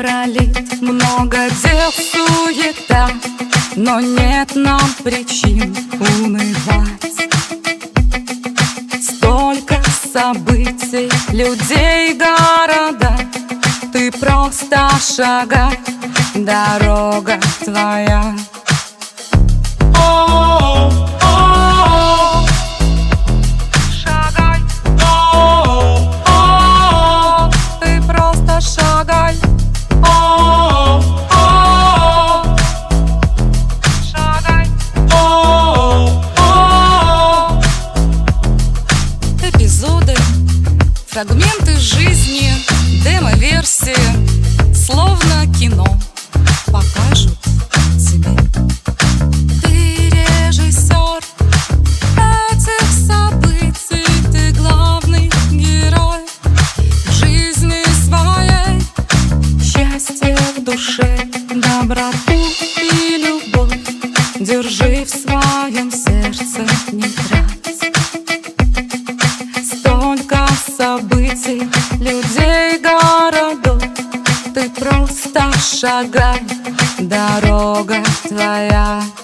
пролит много дел, суета, но нет нам причин унывать. Столько событий, людей, города, ты просто шагай, дорога твоя. Шагай, ты просто шагай. Шагай. Эпизоды, фрагменты жизни, демо-версии, словно кино, покажут тебе. Ты режиссер этих событий, ты главный герой жизни своей. Счастье в душе, доброту и любовь держи в своем сердце, не трать. Столько событий, людей, городов, ты просто шагай, дорога твоя.